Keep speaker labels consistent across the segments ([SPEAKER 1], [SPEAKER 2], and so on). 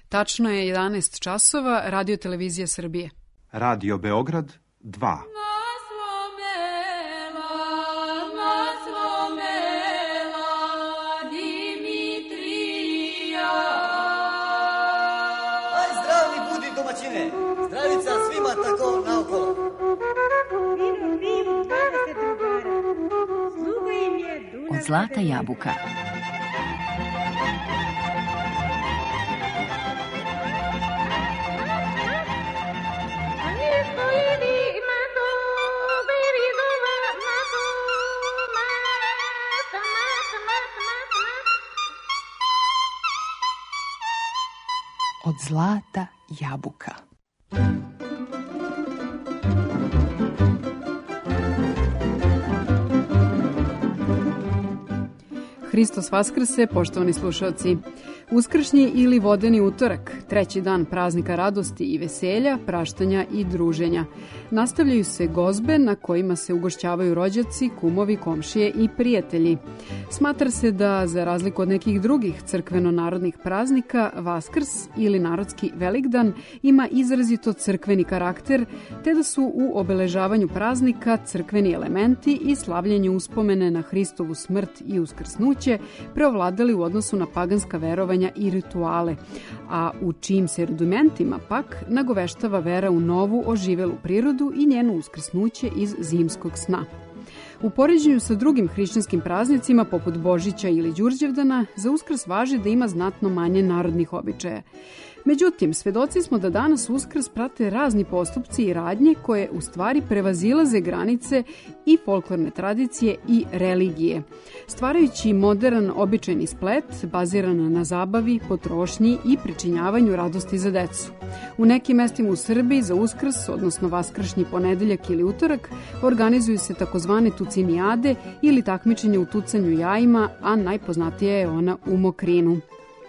[SPEAKER 1] Tačno je 11 časova, Radio Televizija Srbije.
[SPEAKER 2] Radio Beograd 2.
[SPEAKER 3] Aj, zdravni budi domaćine, zdravica svima tako naokolo.
[SPEAKER 4] Vivu, 20 drugara, sluga im je Dunav.
[SPEAKER 5] Od zlata jabuka. Od zlata jabuka.
[SPEAKER 1] Hristos Vaskrse, poštovani slušalci. Uskršnji ili vodeni utorak, treći dan praznika radosti i veselja, praštanja i druženja. Nastavljaju se gozbe na kojima se ugošćavaju rođaci, kumovi, komšije i prijatelji. Smatra se da, za razliku od nekih drugih crkveno-narodnih praznika, Vaskrs ili narodski Velikdan ima izrazito crkveni karakter, te da su u obeležavanju praznika crkveni elementi i slavljenje uspomene na Hristovu smrt i uskrsnuće preovladali u odnosu na paganska verovanja i rituale, a u čijim se rudimentima pak nagoveštava vera u novu oživelu prirodu i njeno uskrsnuće iz zimskog sna. U poređenju sa drugim hrišćanskim praznicima, poput Božića ili Đurđevdana, za Uskrs važi da ima znatno manje narodnih običaja. Međutim, svedoci smo da danas Uskrs prate razni postupci i radnje koje u stvari prevazilaze granice i folklorne tradicije i religije, stvarajući modern običajni splet baziran na zabavi, potrošnji i pričinjavanju radosti za decu. U nekim mestima u Srbiji za Uskrs, odnosno vaskršnji ponedeljak ili utorak, organizuju se takozvane tucinijade ili takmičenje u tucanju jajima, a najpoznatija je ona u Mokrinu.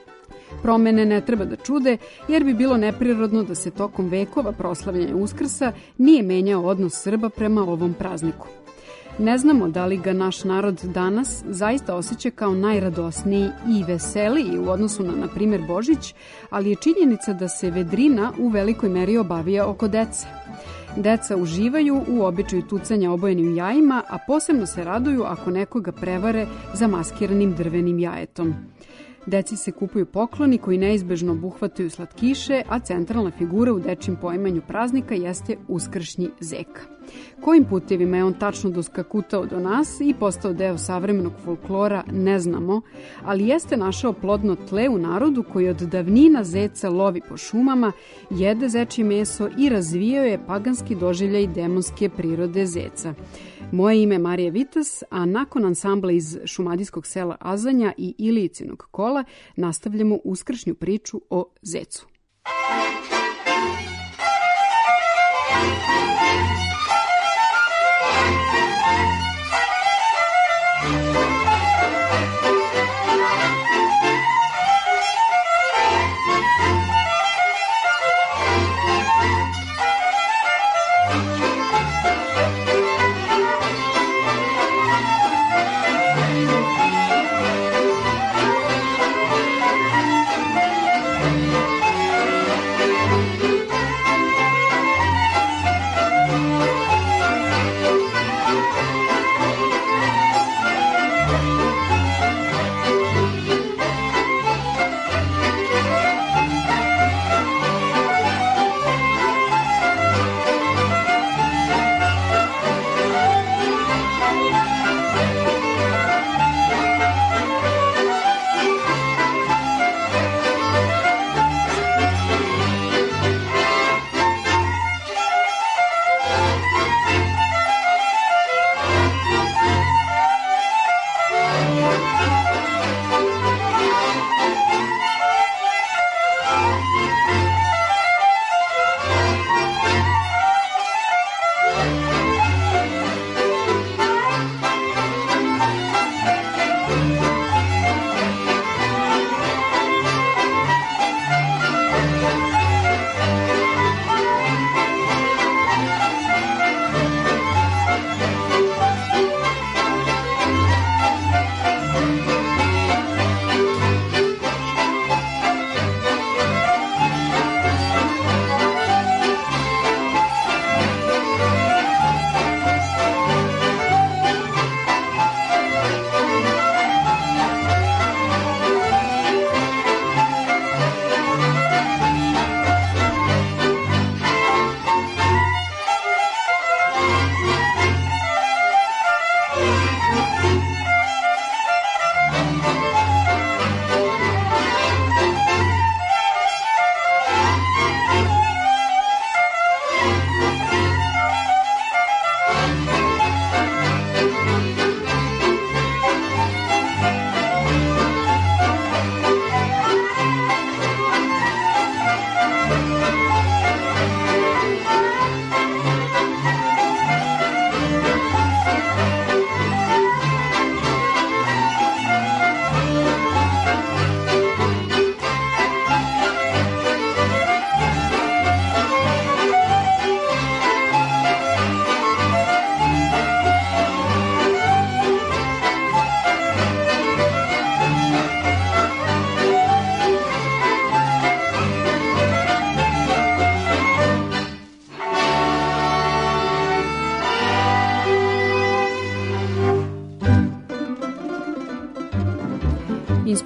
[SPEAKER 1] Promene ne treba da čude, jer bi bilo neprirodno da se tokom vekova proslavljanja Uskrsa nije menjao odnos Srba prema ovom prazniku. Ne znamo da li ga naš narod danas zaista osjeća kao najradosniji i veseliji u odnosu na primjer, Božić, ali je činjenica da se vedrina u velikoj meri obavija oko dece. Deca uživaju u običaju tucanja obojenim jajima, a posebno se raduju ako nekoga prevare zamaskiranim drvenim jajetom. Deci se kupuju pokloni koji neizbežno obuhvataju slatkiše, a centralna figura u dečijem poimanju praznika jeste uskršnji zeka. Kojim putevima je on tačno doskakutao do nas i postao deo savremenog folklora ne znamo, ali jeste našao plodno tle u narodu koji od davnina zeca lovi po šumama, jede zečje meso i razvijao je paganski doživljaj demonske prirode zeca. Moje ime je Marija Vitas, a nakon ansambla iz šumadijskog sela Azanja i Ilijicinog kola nastavljamo uskršnju priču o zecu.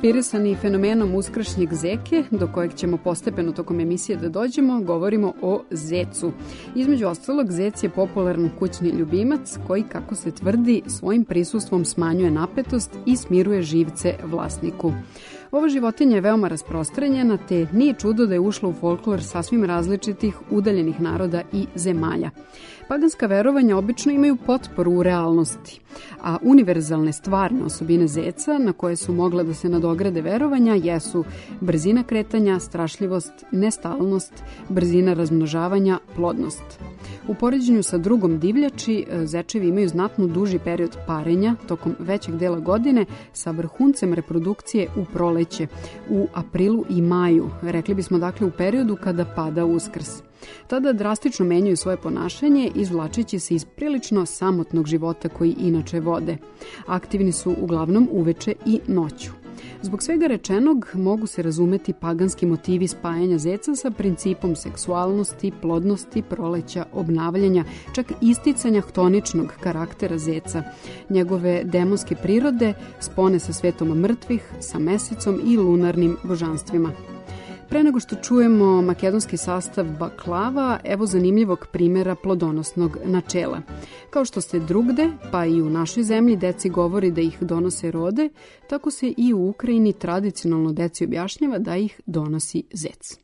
[SPEAKER 1] Inspirisani fenomenom uskršnjeg zeke, do kojeg ćemo postepeno tokom emisije da dođemo, govorimo o zecu. Između ostalog, zec je popularan kućni ljubimac koji, kako se tvrdi, svojim prisustvom smanjuje napetost i smiruje živce vlasniku. Ova životinja je veoma rasprostranjena, te nije čudo da je ušla u folklor sasvim različitih udaljenih naroda i zemalja. Paganska verovanja obično imaju potporu u realnosti, a univerzalne stvarne osobine zeca na koje su mogla da se nadograde verovanja jesu brzina kretanja, strašljivost, nestalnost, brzina razmnožavanja, plodnost. U poređenju sa drugom divljači, zečevi imaju znatno duži period parenja tokom većeg dela godine sa vrhuncem reprodukcije u proleće, u aprilu i maju, rekli bismo dakle u periodu kada pada Uskrs. Tada drastično menjaju svoje ponašanje, izvlačeći se iz prilično samotnog života koji inače vode. Aktivni su uglavnom uveče i noću. Zbog svega rečenog mogu se razumeti paganski motivi spajanja zeca sa principom seksualnosti, plodnosti, proleća, obnavljanja, čak isticanja htoničnog karaktera zeca, njegove demonske prirode, spone sa svetom mrtvih, sa mesecom i lunarnim božanstvima. Pre nego što čujemo makedonski sastav baklava, evo zanimljivog primjera plodonosnog načela. Kao što se drugde, pa i u našoj zemlji, deci govori da ih donose rode, tako se i u Ukrajini tradicionalno deci objašnjava da ih donosi zec.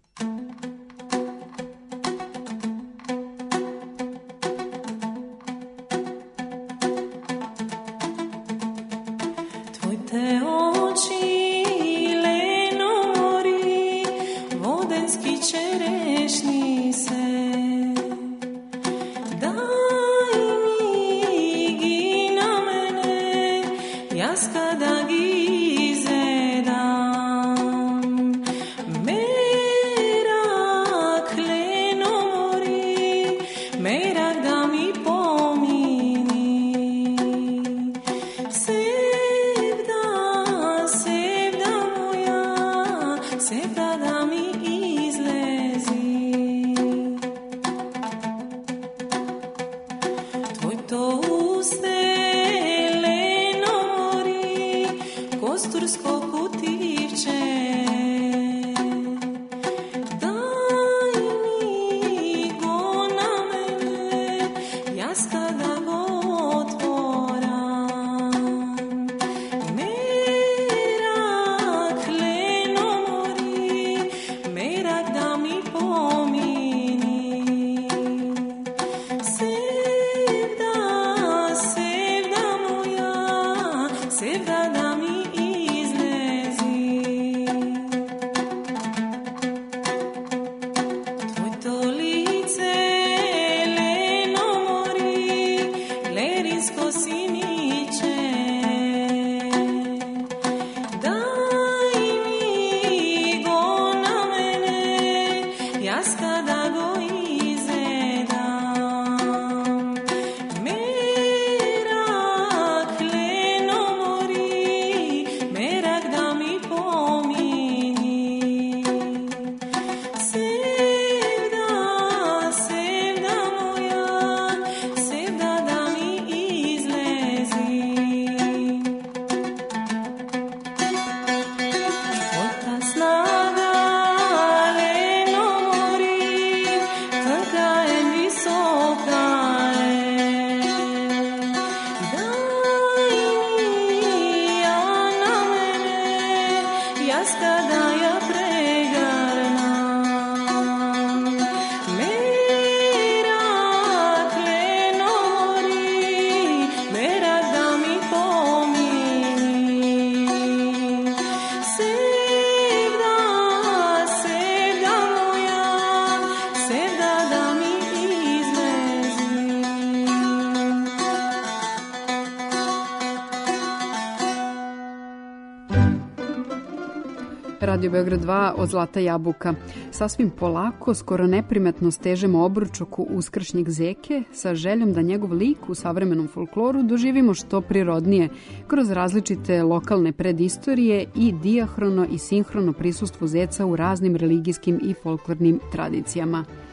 [SPEAKER 1] Radio Beograd 2 od Zlata jabuka. Sasvim polako, skoro neprimetno stežemo obruč oko uskršnjeg zeke sa željom da njegov lik u savremenom folkloru doživimo što prirodnije kroz različite lokalne predistorije i dijahrono i sinhrono prisustvo zeca u raznim religijskim i folklornim tradicijama.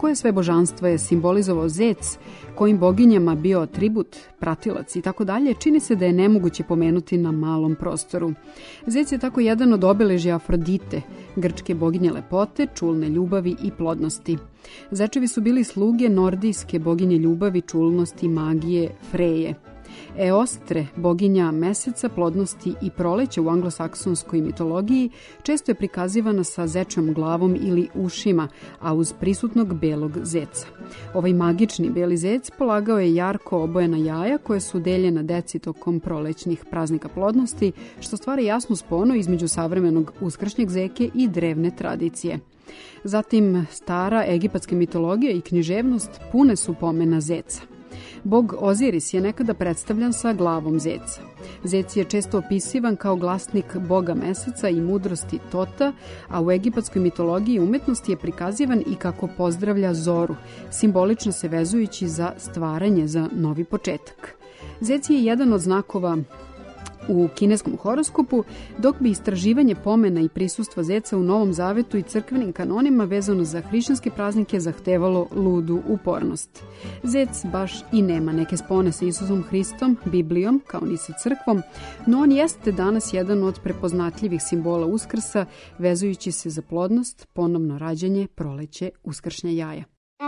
[SPEAKER 1] koje sve božanstva je simbolizovao zec, kojim boginjama bio atribut, pratilac i tako dalje, čini se da je nemoguće pomenuti na malom prostoru. Zec je tako jedan od obeležja Afrodite, grčke boginje lepote, čulne ljubavi i plodnosti. Zečevi su bili sluge nordijske boginje ljubavi, čulnosti, magije, Freje. Eostre, boginja meseca, plodnosti i proleća u anglosaksonskoj mitologiji, često je prikazivana sa zečjom glavom ili ušima, a uz prisutnog belog zeca. Ovaj magični beli zec polagao je jarko obojena jaja koje su deljena deci tokom prolećnih praznika plodnosti, što stvara jasnu sponu između savremenog uskršnjeg zeke i drevne tradicije. Zatim, stara egipatska mitologija i književnost pune su pomena zeca. Bog Oziris je nekada predstavljan sa glavom zeca. Zec je često opisivan kao glasnik boga meseca i mudrosti Tota, a u egipatskoj mitologiji i umetnosti je prikazivan i kako pozdravlja zoru, simbolično se vezujući za stvaranje, za novi početak. Zec je jedan od znakova u kineskom horoskopu, dok bi istraživanje pomena i prisustva zeca u Novom Zavetu i crkvenim kanonima vezano za hrišćanske praznike zahtevalo ludu upornost. Zec baš i nema neke spone sa Isusom Hristom, Biblijom, kao ni sa crkvom, no on jeste danas jedan od prepoznatljivih simbola Uskrsa, vezujući se za plodnost, ponovno rađanje, proleće, uskršnja jaja.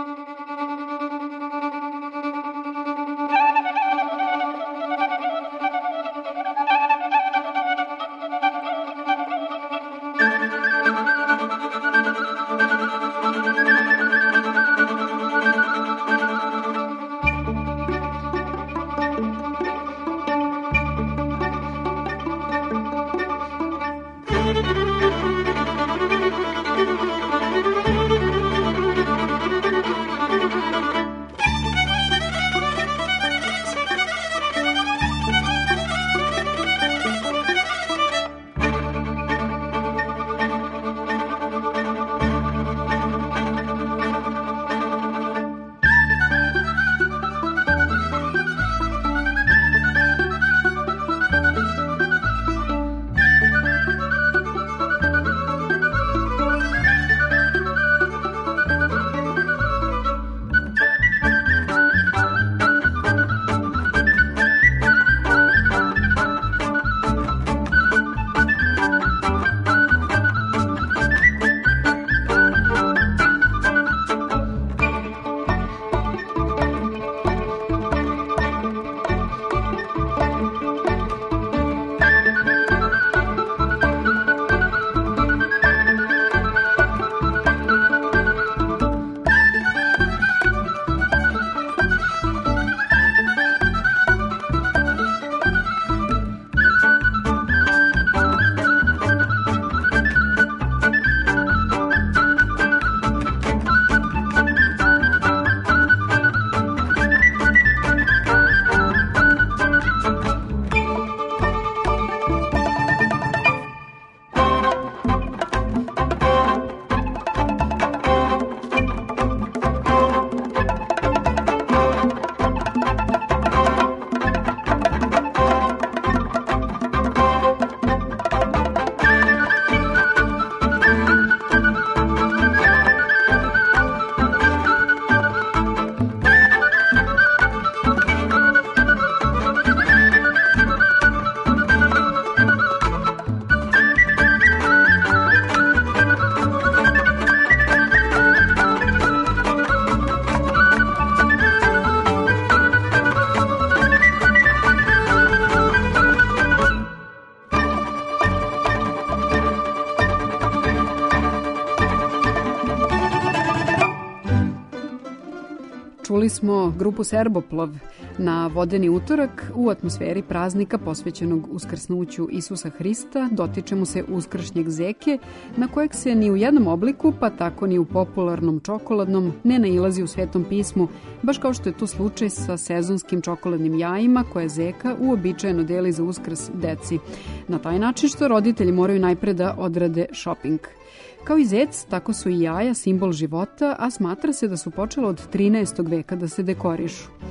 [SPEAKER 1] Čuli smo grupu Serboplov na Vodeni utorak u atmosferi praznika posvećenog uskrsnuću Isusa Hrista. Dotičemo se uskršnjeg zeke, na kojeg se ni u jednom obliku, pa tako ni u popularnom čokoladnom, ne nailazi u Svetom pismu, baš kao što je to slučaj sa sezonskim čokoladnim jajima koje zeka uobičajeno deli za Uskrs deci. Na taj način što roditelji moraju najpre da odrade šoping. Kao i zec, tako su i jaja simbol života, a smatra se da su počela od 13. veka da se dekorišu.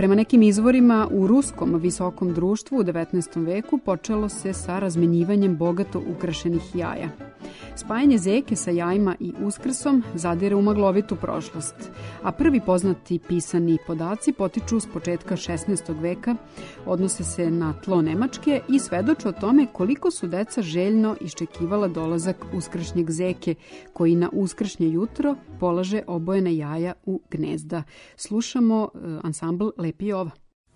[SPEAKER 1] Prema nekim izvorima, u ruskom visokom društvu u 19. veku počelo se sa razmenjivanjem bogato ukrašenih jaja. Spajanje zeke sa jajima i Uskrsom zadire u maglovitu prošlost, a prvi poznati pisani podaci potiču s početka 16. veka, odnose se na tlo Nemačke i svedoče o tome koliko su deca željno iščekivala dolazak uskršnjeg zeke, koji na uskršnje jutro polaže obojene jaja u gnezda. Slušamo ansambl Lepi Jova.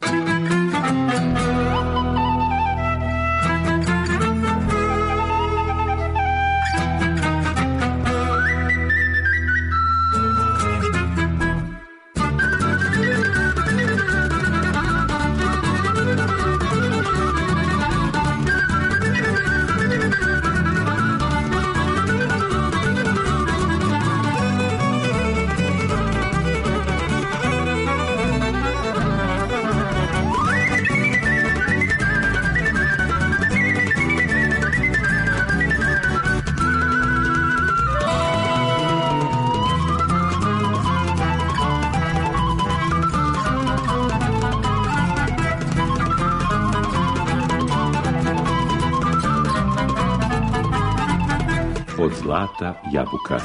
[SPEAKER 6] Od zlata jabuka.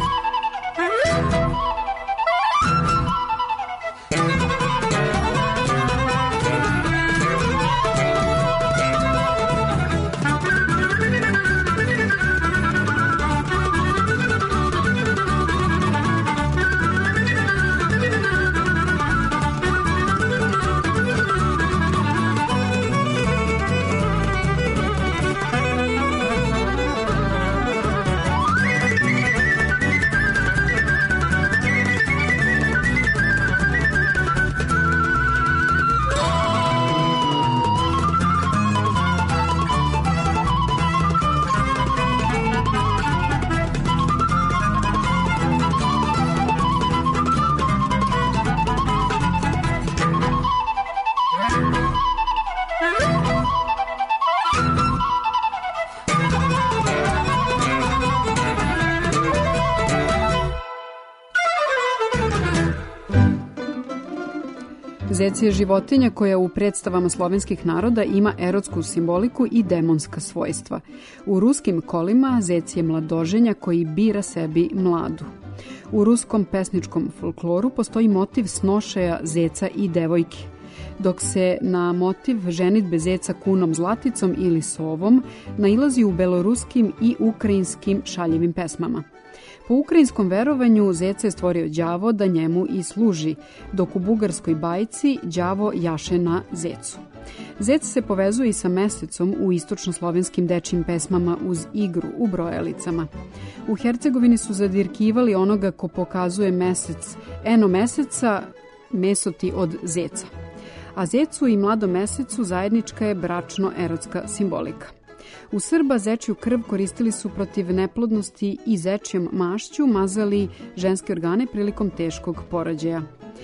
[SPEAKER 6] Zec je životinja koja u predstavama slovenskih naroda ima erotsku simboliku i demonska svojstva. U ruskim kolima zec je mladoženja koji bira sebi mladu. U ruskom pesničkom folkloru postoji motiv snošaja zeca i devojke, dok se na motiv ženidbe zeca kunom Zlaticom ili sovom nailazi u beloruskim i ukrajinskim šaljivim pesmama. Po ukrajinskom verovanju zeca je stvorio đavo da njemu i služi, dok u bugarskoj bajci đavo jaše na zecu. Zec se povezuje i sa mesecom u istočnoslovenskim dečjim pesmama uz igru u brojalicama. U Hercegovini su zadirkivali onoga ko pokazuje mesec, eno meseca, meso ti od zeca. A zecu i mladom mesecu zajednička je bračno-erotska simbolika. U Srba zečju krv koristili su protiv neplodnosti i zečjom mašću mazali ženske organe prilikom teškog porođaja.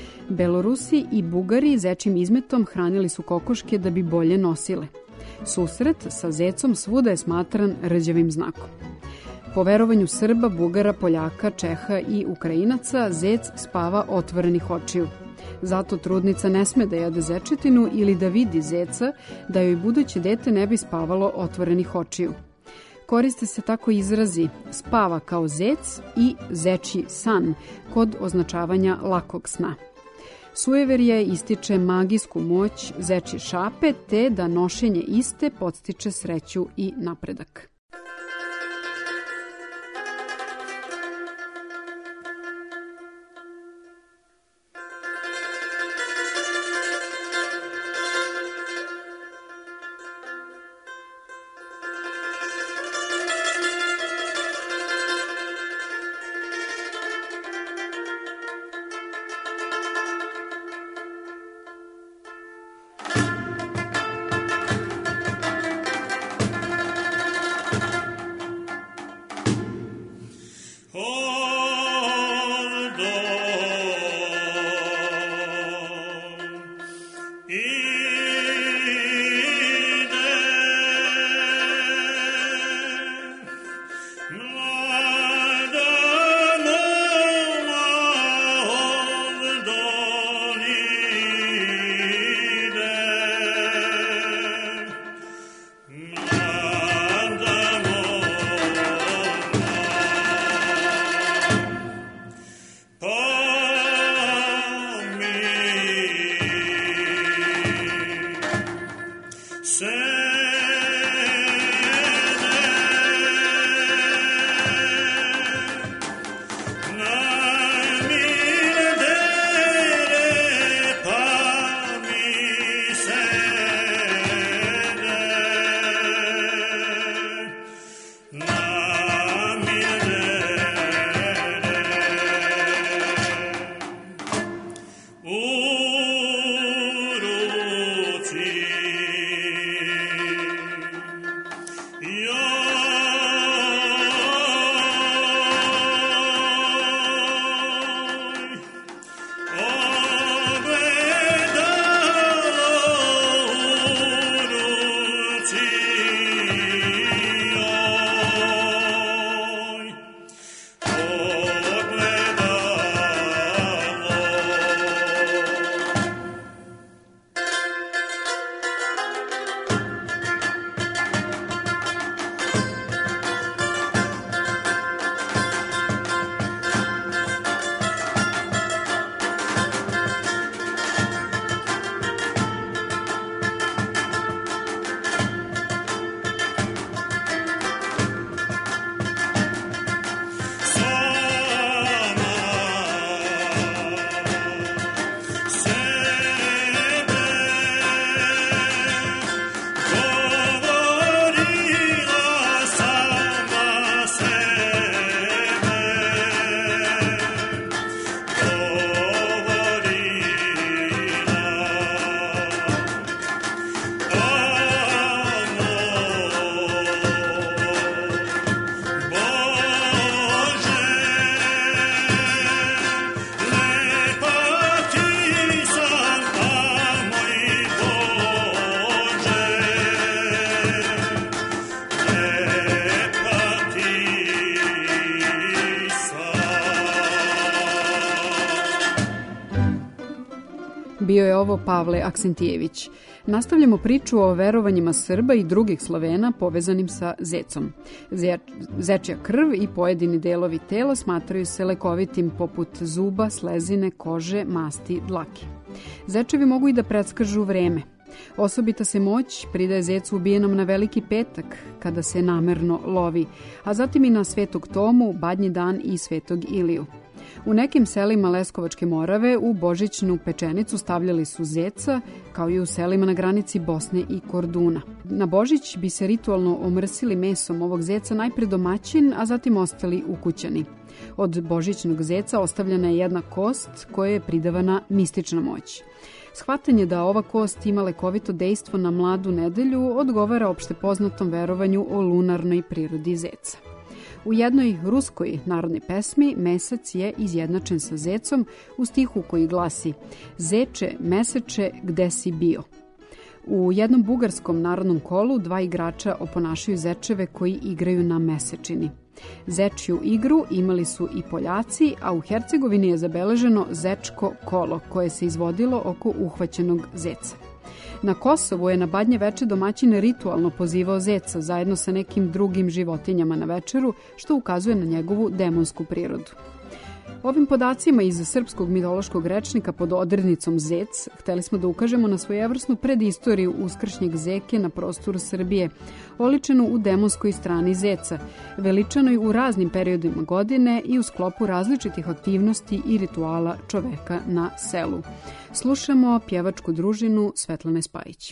[SPEAKER 6] Belorusi i Bugari zečjim izmetom hranili su kokoške da bi bolje nosile. Susret sa zecom svuda je smatran rđavim znakom. Po verovanju Srba, Bugara, Poljaka, Čeha i Ukrajinaca zec spava otvorenih očiju. Zato trudnica ne sme da jede zečetinu ili da vidi zeca, da joj buduće dete ne bi spavalo otvorenih očiju. Koriste se tako izrazi spava kao zec i zečji san kod označavanja lakog sna. Sujeverje ističe magijsku moć zečje šape, te da nošenje iste podstiče sreću i napredak.
[SPEAKER 1] Bio je ovo Pavle Aksentijević. Nastavljamo priču o verovanjima Srba i drugih Slovena povezanim sa zecom. Zečja krv i pojedini delovi tela smatraju se lekovitim poput zuba, slezine, kože, masti, dlake. Zečevi mogu i da predskažu vreme. Osobita se moć pridaje zecu ubijenom na Veliki petak, kada se namerno lovi, a zatim i na Svetog Tomu, Badnji dan i Svetog Iliju. U nekim selima Leskovačke Morave u božićnu pečenicu stavljali su zeca, kao i u selima na granici Bosne i Korduna. Na Božić bi se ritualno omrsili mesom ovog zeca najpre domaćin, a zatim ostali ukućani. Od božićnog zeca ostavljena je jedna kost koja je pridavana mistična moć. Shvatanje da ova kost ima lekovito dejstvo na mladu nedelju odgovara opšte poznatom verovanju o lunarnoj prirodi zeca. U jednoj ruskoj narodnoj pesmi mesec je izjednačen sa zecom u stihu koji glasi Zeče, meseče, gde si bio? U jednom bugarskom narodnom kolu dva igrača oponašaju zečeve koji igraju na mesečini. Zečju igru imali su i Poljaci, a u Hercegovini je zabeleženo zečko kolo koje se izvodilo oko uhvaćenog zeca. Na Kosovu je na Badnje veče domaćin ritualno pozivao zeca zajedno sa nekim drugim životinjama na večeru, što ukazuje na njegovu demonsku prirodu. Ovim podacima iz srpskog mitološkog rečnika pod odrednicom zec hteli smo da ukažemo na svojevrsnu predistoriju uskršnjeg zeke na prostoru Srbije, oličenu u demonskoj strani zeca, veličanoj u raznim periodima godine i u sklopu različitih aktivnosti i rituala čoveka na selu. Slušamo pjevačku družinu Svetlane Spajić.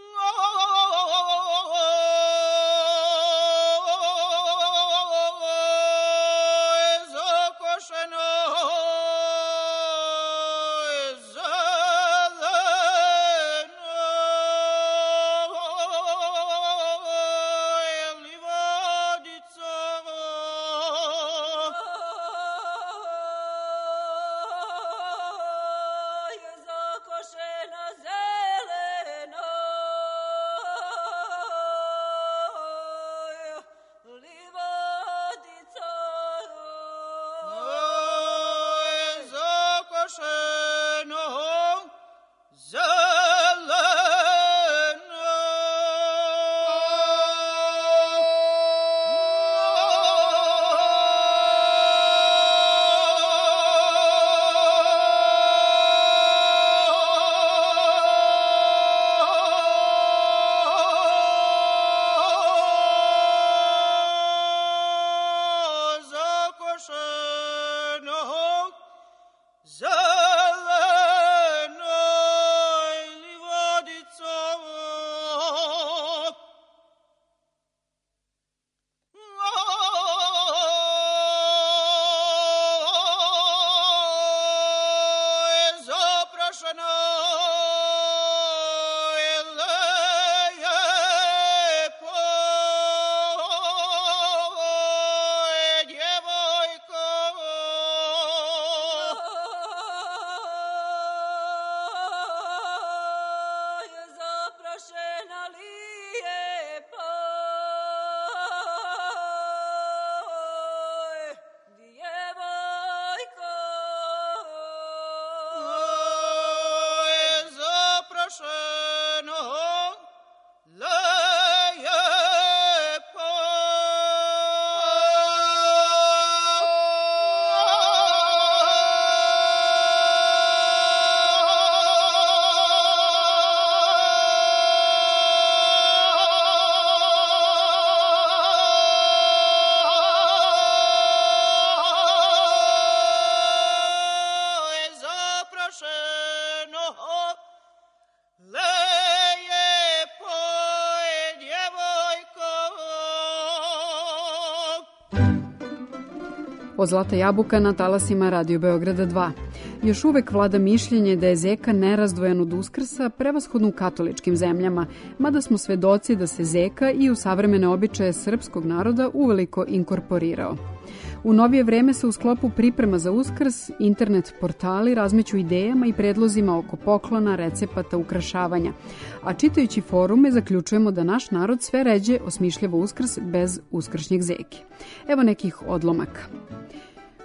[SPEAKER 1] Od Zlata jabuka na talasima Radio Beograda 2. Još uvek vlada mišljenje da je zeka nerazdvojen od Uskrsa, prevashodno u katoličkim zemljama, mada smo svedoci da se zeka i u savremene običaje srpskog naroda uveliko inkorporirao. U novije vreme se u sklopu priprema za Uskrs internet portali razmeću idejama i predlozima oko poklona, recepata, ukrašavanja, a čitajući forume zaključujemo da naš narod sve ređe osmišljava Uskrs bez uskršnjeg zeke. Evo nekih odlomaka.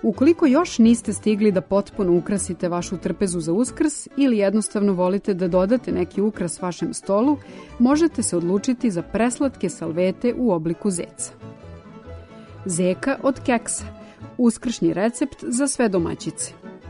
[SPEAKER 1] Ukoliko još niste stigli da potpuno ukrasite vašu trpezu za Uskrs ili jednostavno volite da dodate neki ukras vašem stolu, možete se odlučiti za preslatke salvete u obliku zeca. Zeka od keksa. Uskršnji recept za sve domaćice.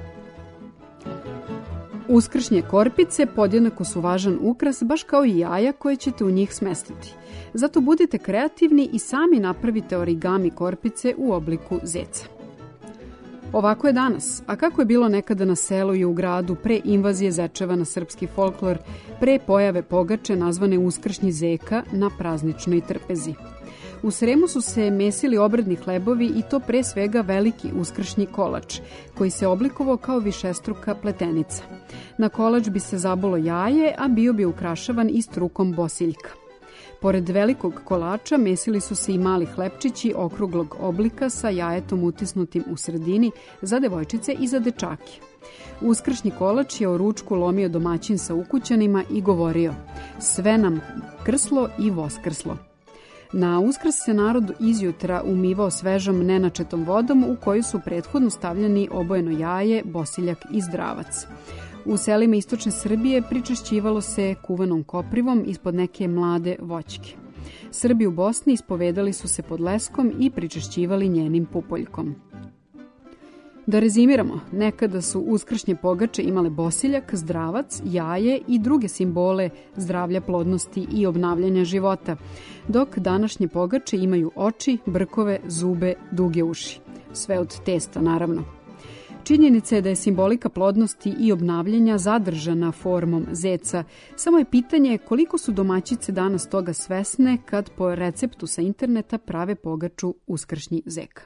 [SPEAKER 1] Uskršnje korpice podjednako su važan ukras, baš kao i jaja koje ćete u njih smestiti. Zato budite kreativni i sami napravite origami korpice u obliku zeca. Ovako je danas, a kako je bilo nekada na selu i u gradu pre invazije zečeva na srpski folklor, pre pojave pogače nazvane uskršnji zeka na prazničnoj trpezi. U Sremu su se mesili obredni hlebovi i to pre svega veliki uskršnji kolač, koji se oblikovao kao višestruka pletenica. Na kolač bi se zabolo jaje, a bio bi ukrašavan i strukom bosiljka. Pored velikog kolača mesili su se i mali hlebčići okruglog oblika sa jajetom utisnutim u sredini za devojčice i za dečake. Uskršnji kolač je o ručku lomio domaćin sa ukućanima i govorio: sve nam krslo i voskrslo. Na Uskrs se narod izjutra umivao svežom nenačetom vodom u koju su prethodno stavljeni obojeno jaje, bosiljak i zdravac. U selima istočne Srbije pričešćivalo se kuvanom koprivom ispod neke mlade voćke. Srbi u Bosni ispovedali su se pod leskom i pričešćivali njenim pupoljkom. Da rezimiramo, nekada su uskršnje pogače imale bosiljak, zdravac, jaje i druge simbole zdravlja, plodnosti i obnavljanja života, dok današnje pogače imaju oči, brkove, zube, duge uši. Sve od testa, naravno. Činjenica je da je simbolika plodnosti i obnavljanja zadržana formom zeca, samo je pitanje koliko su domaćice danas toga svesne kad po receptu sa interneta prave pogaču uskršnji zeka.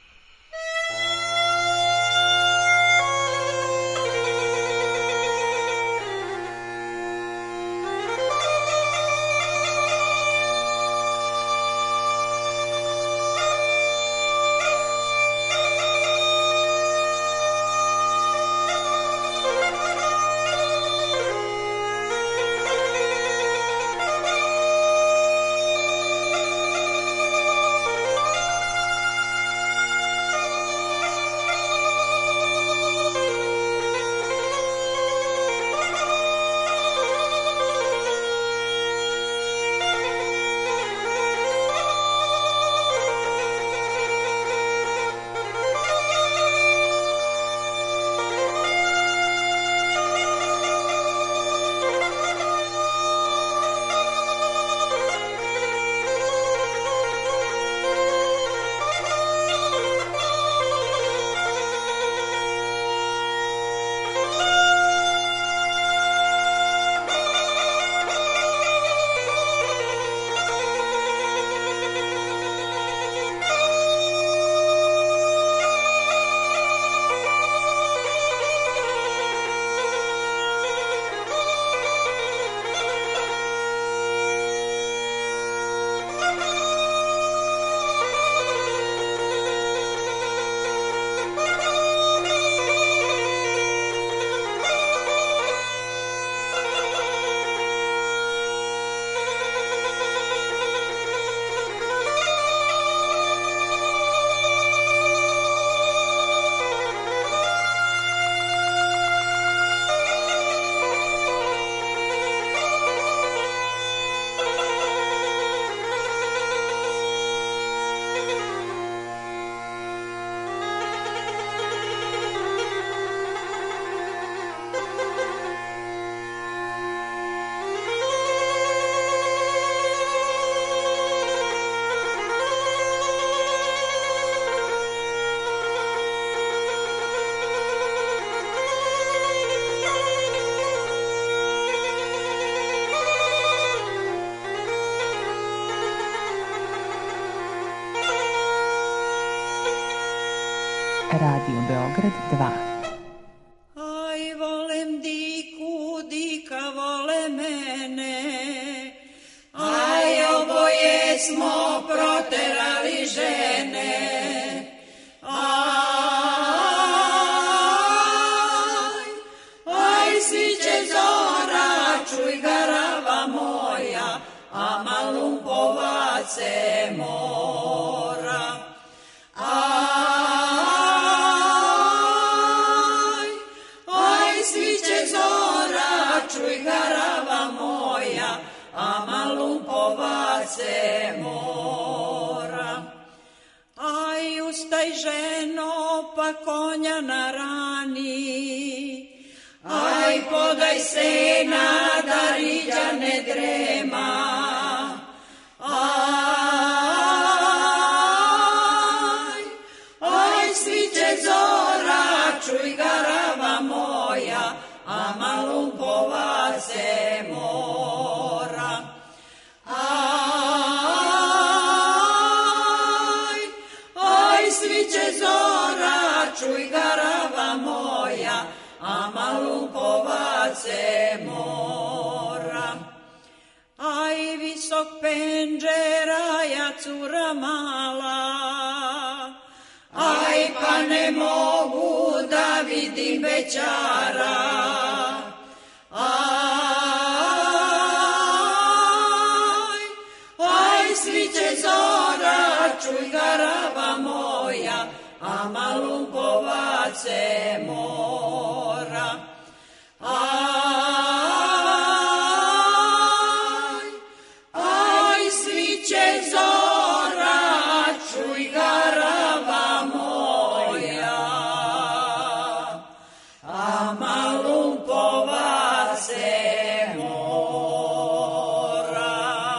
[SPEAKER 5] Radio Beograd 2.
[SPEAKER 4] Aj, volem diku, dika vole mene. Aj, oboje smo proterali žene. Aj, sviće zora, čuj garava moja, a malumpovace mora.
[SPEAKER 7] konja na rani. Aj, podaj sena, da riđa ne drema. Aj, sviće zora, čuj garava moja, a malumpova se mora. Aj, sviće zora, čuj garava moja, a malumpova se mora. Aj, visok penđera, ja cura mala, aj, pa ne mogu da vidim bećara. Aj, sviće zora, čuj garava moja, a malumpova se mora. Aj, sviće zora, čuj garava moja, a malumpova se mora.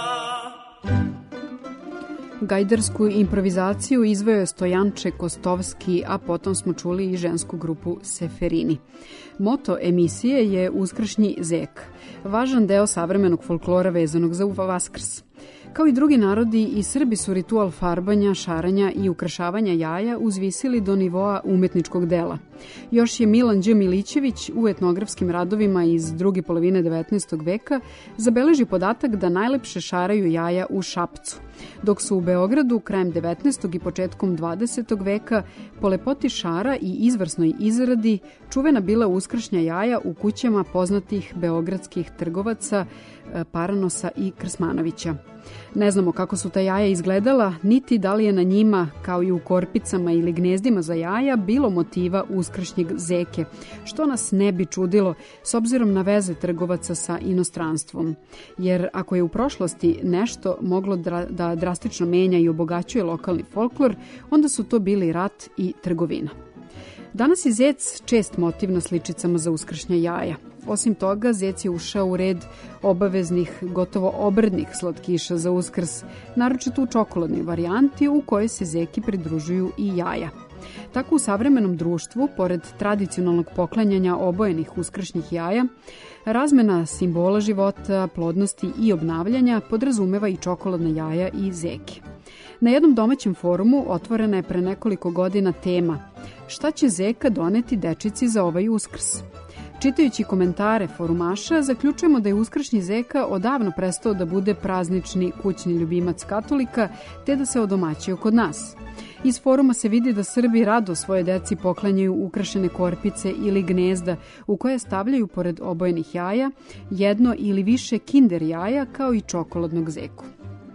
[SPEAKER 1] Gajdarsku improvizaciju izveo je Stojanče Kostovski, a potom smo čuli i žensku grupu Seferini. Moto emisije je Uskršnji zek, važan deo savremenog folklora vezanog za Vaskrs. Kao i drugi narodi, i Srbi su ritual farbanja, šaranja i ukrašavanja jaja uzvisili do nivoa umetničkog dela. Još je Milan Đ. Milićević u etnografskim radovima iz druge polovine 19. veka zabeleži podatak da najlepše šaraju jaja u Šapcu, dok su u Beogradu krajem 19. i početkom 20. veka po lepoti šara i izvrsnoj izradi čuvena bila uskršnja jaja u kućama poznatih beogradskih trgovaca Paranosa i Krsmanovića. Ne znamo kako su ta jaja izgledala, niti da li je na njima, kao i u korpicama ili gnezdima za jaja, bilo motiva uskršnjeg zeke, što nas ne bi čudilo s obzirom na veze trgovaca sa inostranstvom. Jer ako je u prošlosti nešto moglo da drastično menja i obogaćuje lokalni folklor, onda su to bili rat i trgovina. Danas je zec čest motiv na sličicama za uskršnja jaja. Osim toga, zec je ušao u red obaveznih, gotovo obrednih slatkiša za Uskrs, naročito u čokoladnoj varijanti u kojoj se zeki pridružuju i jaja. Tako u savremenom društvu, pored tradicionalnog poklanjanja obojenih uskršnjih jaja, razmena simbola života, plodnosti i obnavljanja podrazumeva i čokoladna jaja i zeke. Na jednom domaćem forumu otvorena je pre nekoliko godina tema "Šta će zeka doneti dečici za ovaj Uskrs?" Čitajući komentare forumaša, zaključujemo da je uskršnji zeka odavno prestao da bude praznični kućni ljubimac katolika, te da se odomaćio kod nas. Iz foruma se vidi da Srbi rado svoje deci poklanjaju ukrašene korpice ili gnezda u koje stavljaju pored obojenih jaja jedno ili više kinder jaja kao i čokoladnog zeku.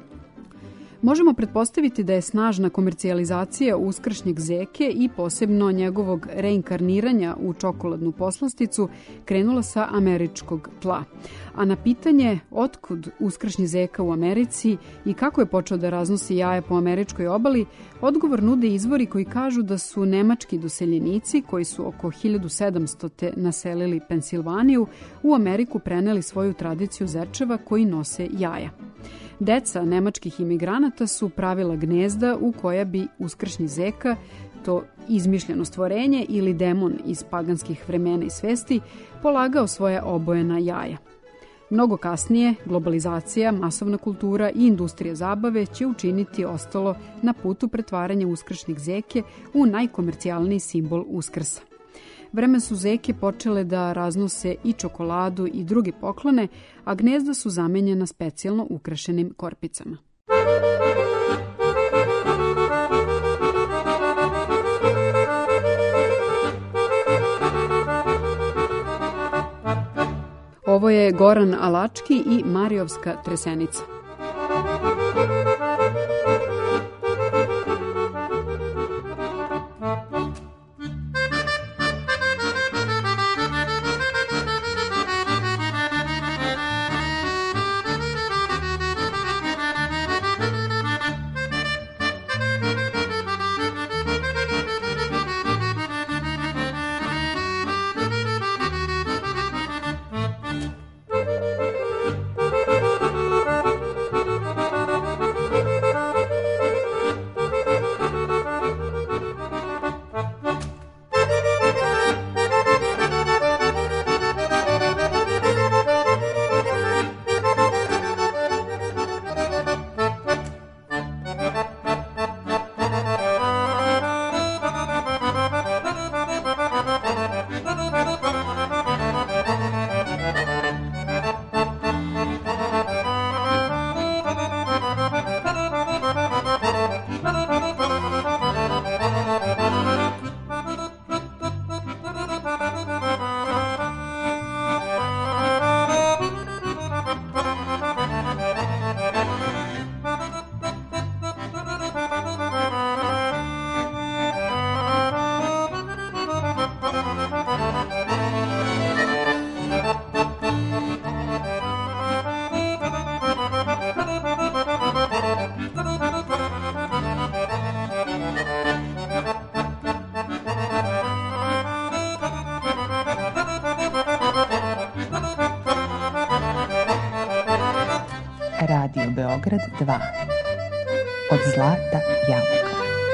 [SPEAKER 1] Možemo pretpostaviti da je snažna komercijalizacija uskršnjeg zeke i posebno njegovog reinkarniranja u čokoladnu poslasticu krenula sa američkog tla. A na pitanje otkud uskršnji zeka u Americi i kako je počeo da raznosi jaja po američkoj obali, odgovor nude izvori koji kažu da su nemački doseljenici, koji su oko 1700. naselili Pensilvaniju, u Ameriku preneli svoju tradiciju zečeva koji nose jaja. Deca nemačkih imigranata su pravila gnezda u koja bi uskršnji zeka, to izmišljeno stvorenje ili demon iz paganskih vremena i svesti, polagao svoje obojena jaja. Mnogo kasnije, globalizacija, masovna kultura i industrija zabave će učiniti ostalo na putu pretvaranja uskršnjeg zeke u najkomercijalniji simbol Uskrsa. Vreme su zeke počele da raznose i čokoladu i druge poklone, a gnezda su zamenjena specijalno ukrašenim korpicama. Ovo je Goran Alački i Marijovska tresenica.
[SPEAKER 5] Radio Beograd 2. Od zlata jabuka.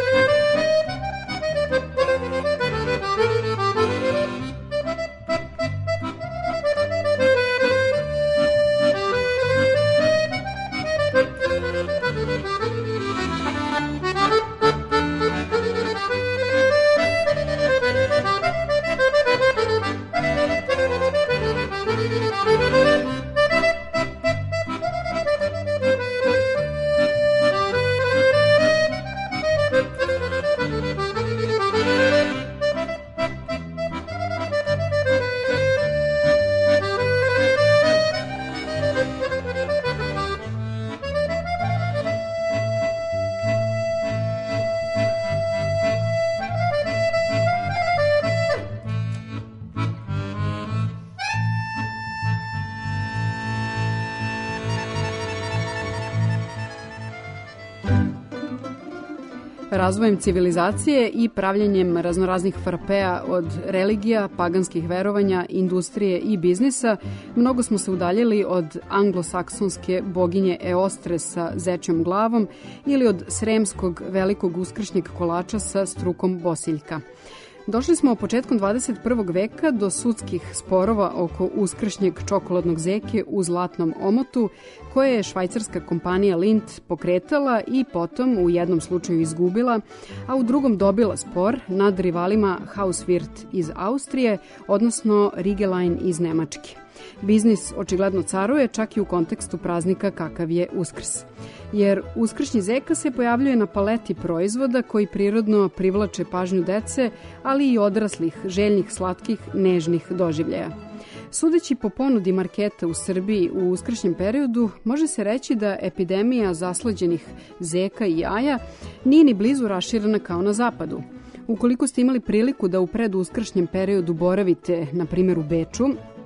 [SPEAKER 1] Razvojem civilizacije i pravljenjem raznoraznih frapea od religija, paganskih verovanja, industrije i biznisa, mnogo smo se udaljili od anglosaksonske boginje Eostre sa zečjom glavom ili od sremskog velikog uskršnjeg kolača sa strukom bosiljka. Došli smo početkom 21. veka do sudskih sporova oko uskršnjeg čokoladnog zeke u zlatnom omotu, koje je švajcarska kompanija Lindt pokretala i potom u jednom slučaju izgubila, a u drugom dobila spor nad rivalima Hauswirth iz Austrije, odnosno Rigelein iz Nemačke. Biznis očigledno caruje čak i u kontekstu praznika kakav je Uskrs. Jer uskršnji zeka se pojavljuje na paleti proizvoda koji prirodno privlače pažnju dece, ali i odraslih, željnih, slatkih, nežnih doživljaja. Sudeći po ponudi marketa u Srbiji u uskršnjem periodu, može se reći da epidemija zaslađenih zeka i jaja nije ni blizu raširena kao na zapadu. Ukoliko ste imali priliku da u preduskršnjem periodu boravite, na primjer u Beču,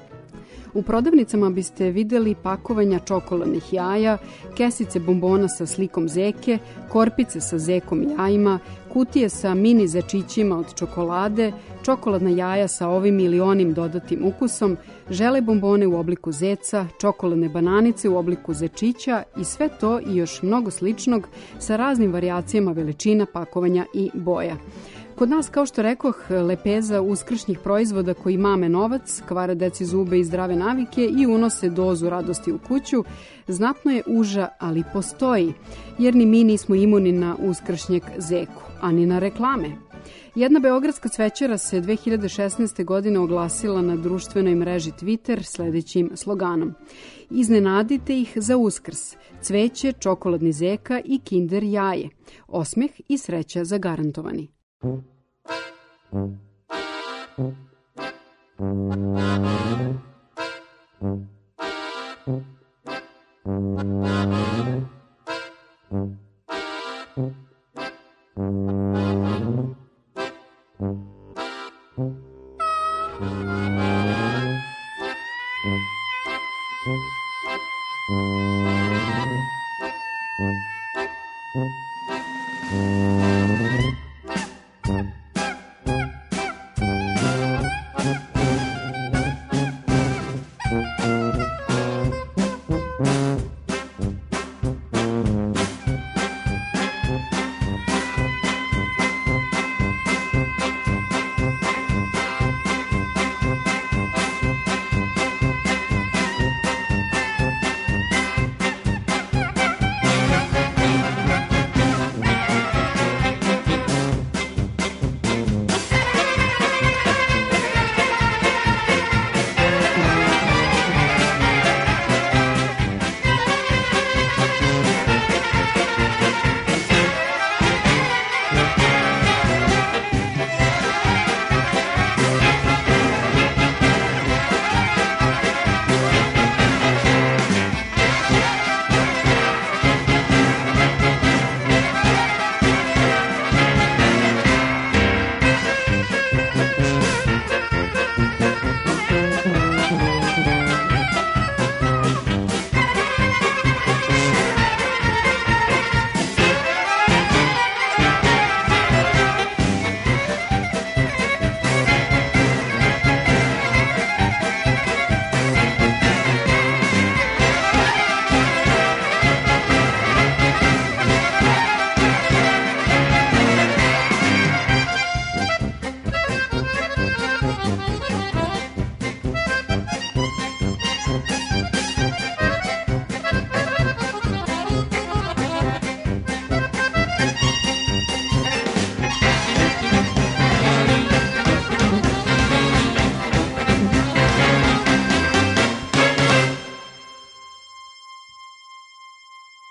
[SPEAKER 1] u prodavnicama biste videli pakovanja čokoladnih jaja, kesice bombona sa slikom zeke, korpice sa zekom i jajima, kutije sa mini zečićima od čokolade, čokoladna jaja sa ovim ili onim dodatim ukusom, žele bombone u obliku zeca, čokoladne bananice u obliku zečića i sve to i još mnogo sličnog sa raznim varijacijama veličina, pakovanja i boja. Kod nas, kao što rekoh, lepeza uskršnjih proizvoda koji mame novac, kvare deci zube i zdrave navike i unose dozu radosti u kuću, znatno je uža, ali postoji, jer ni mi nismo imuni na uskršnjeg zeku, ani na reklame. Jedna beogradska cvećara se 2016. godine oglasila na društvenoj mreži Twitter sledećim sloganom: iznenadite ih za Uskrs, cveće, čokoladni zeka i kinder jaje, osmeh i sreća zagarantovani.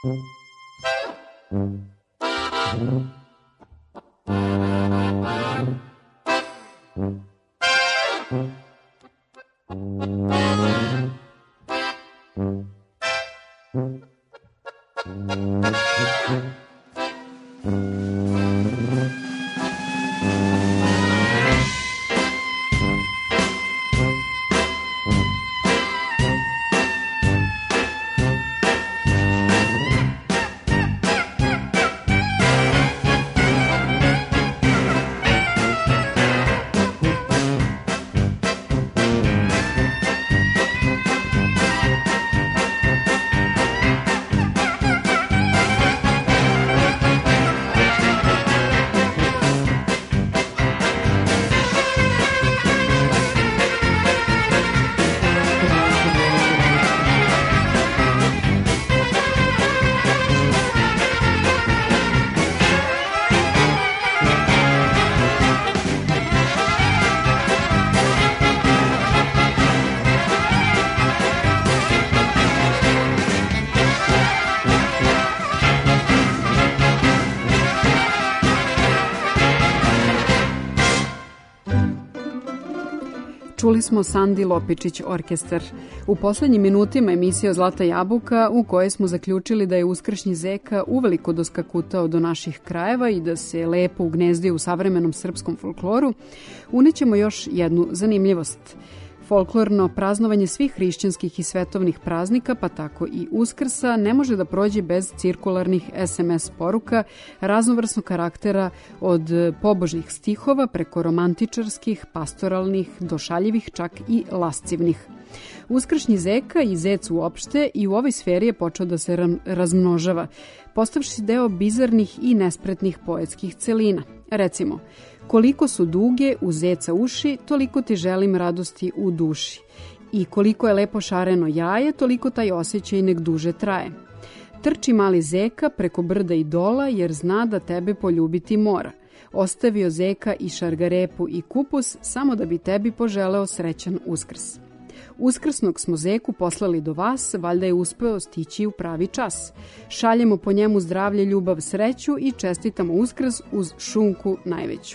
[SPEAKER 1] Čuli smo Sandi Lopičić orkestar. U poslednjim minutima emisije Zlata jabuka u kojoj smo zaključili da je uskršnji zeka uveliko doskakutao do naših krajeva i da se lepo ugnezdio u savremenom srpskom folkloru, unećemo još jednu zanimljivost. Folklorno praznovanje svih hrišćanskih i svetovnih praznika, pa tako i Uskrsa, ne može da prođe bez cirkularnih SMS poruka raznovrsnog karaktera od pobožnih stihova preko romantičarskih, pastoralnih, došaljivih, čak i lascivnih. Uskršnji zeka i zec uopšte i u ovoj sferi je počeo da se razmnožava, postavši deo bizarnih i nespretnih poetskih celina. Recimo, koliko su duge u zeca uši, toliko ti želim radosti u duši. I koliko je lepo šareno jaje, toliko taj osjećaj nek duže traje. Trči mali zeka preko brda i dola, jer zna da tebe poljubiti mora. Ostavio zeka i šargarepu i kupus, samo da bi tebi poželeo srećan Uskrs. Uskrsnog smo zeku poslali do vas, valjda je uspeo stići u pravi čas. Šaljemo po njemu zdravlje, ljubav, sreću i čestitamo Uskrs uz šunku najveću.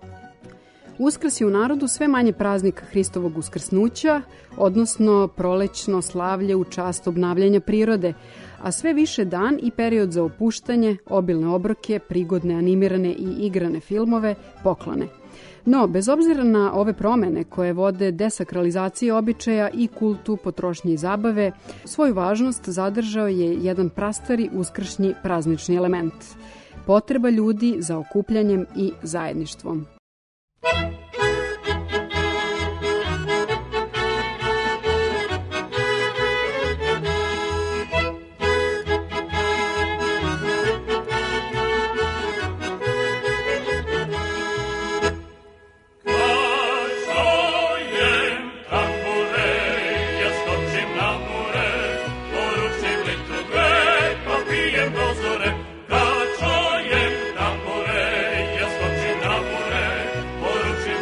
[SPEAKER 1] Uskrs je u narodu sve manje praznik Hristovog uskrsnuća, odnosno prolećno slavlje u čast obnavljanja prirode, a sve više dan i period za opuštanje, obilne obroke, prigodne animirane i igrane filmove, poklone. No, bez obzira na ove promene koje vode desakralizaciji običaja i kultu potrošnje i zabave, svoju važnost zadržao je jedan prastari uskršnji praznični element. Potreba ljudi za okupljanjem i zajedništvom.
[SPEAKER 8] Poručim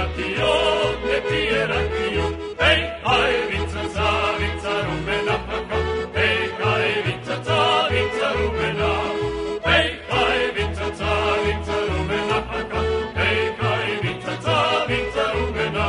[SPEAKER 8] ratio, ne pije ratio. Ej, aj, vica, cavica, rumena, ej, aj, vica, cavica, rumena. Ej, aj, vica, cavica, rumena, ej, aj, vica, cavica, rumena.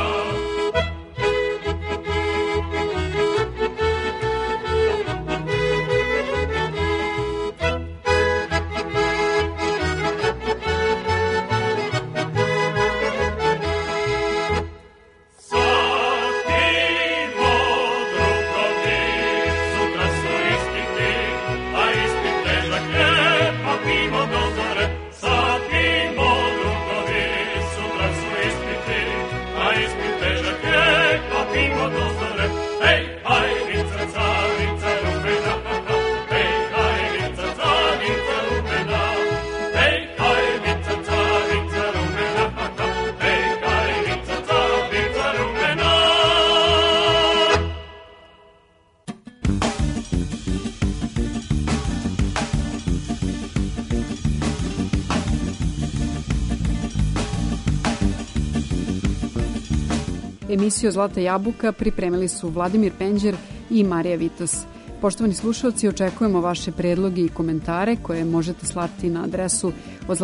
[SPEAKER 1] Emisiju Zlata jabuka pripremili su Vladimir Penđer i Marija Vitas. Poštovani slušalci, očekujemo vaše predloge i komentare koje možete slati na adresu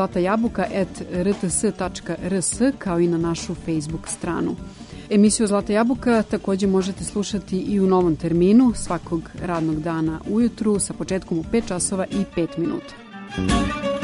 [SPEAKER 1] odzlatajabuka@rts.rs kao i na našu Facebook stranu. Emisiju Zlata jabuka također možete slušati i u novom terminu svakog radnog dana ujutru sa početkom u 5 časova i 5 minuta.